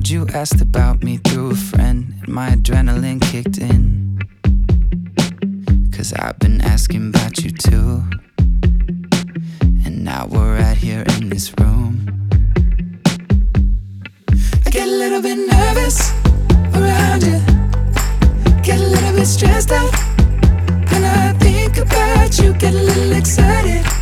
you asked about me through a friend, and my adrenaline kicked in. 'Cause I've been asking about you too. And now we're right here in this room. I get a little bit nervous around you, get a little bit stressed out. When I think about you, get a little excited.